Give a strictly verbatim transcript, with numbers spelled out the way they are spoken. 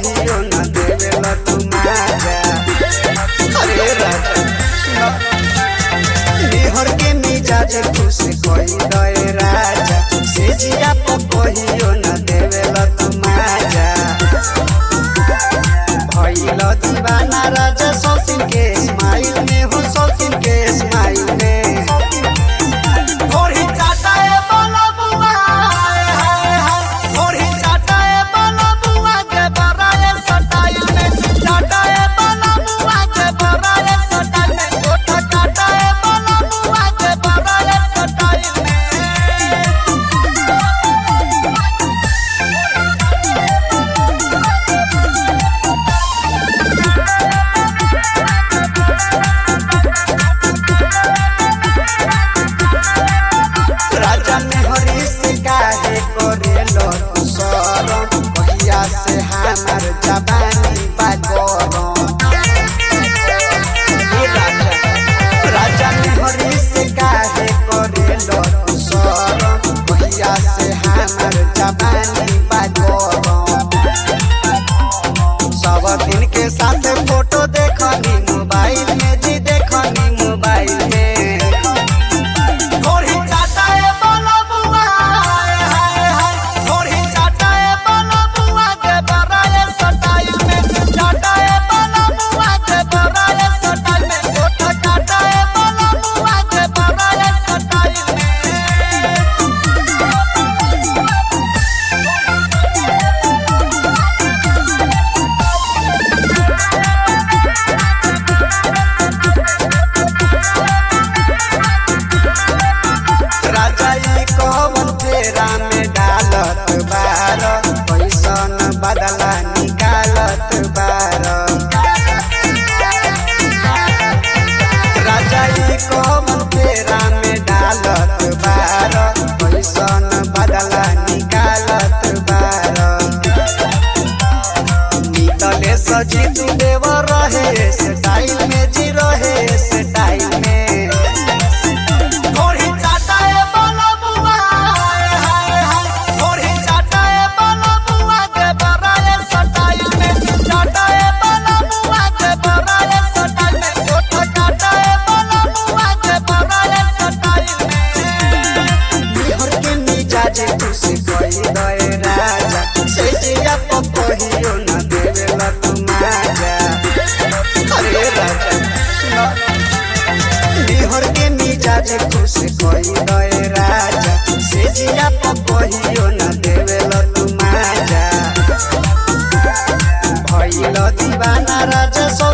कहियो न देवेला तू माजा। अरे राजा सुनो मेहर के मिजाज खुश कोई दे राजा से जिया प कहियो न देवेला तू माजा। भइल दीवाना राजा सौतीन के स्माइल में हो सौतीन के स्माइल में से हमार जवानी बागोरम राजा मेहरी से काहे करेलो तू शरम भैया से हमार जवानी बागोरम। सब दिन के साथ फोटो देखनी मोबाइल में जी देखनी मोबाइल में बदला निकालत बार राजा कौन फेरा में डालत बार पैसन बदला निकालत बार। निकले सजी तू देव रहे स्टाइल में जी रहे स्टाइल में खुश कोई दे राजा से जिया प कहियो न देवेला तू माजा। अरे राजा सुनो मेहर के मिजाज खुश कोई दे राजा से जिया प कहियो न देवेला तू माजा। भइल दीवाना राजा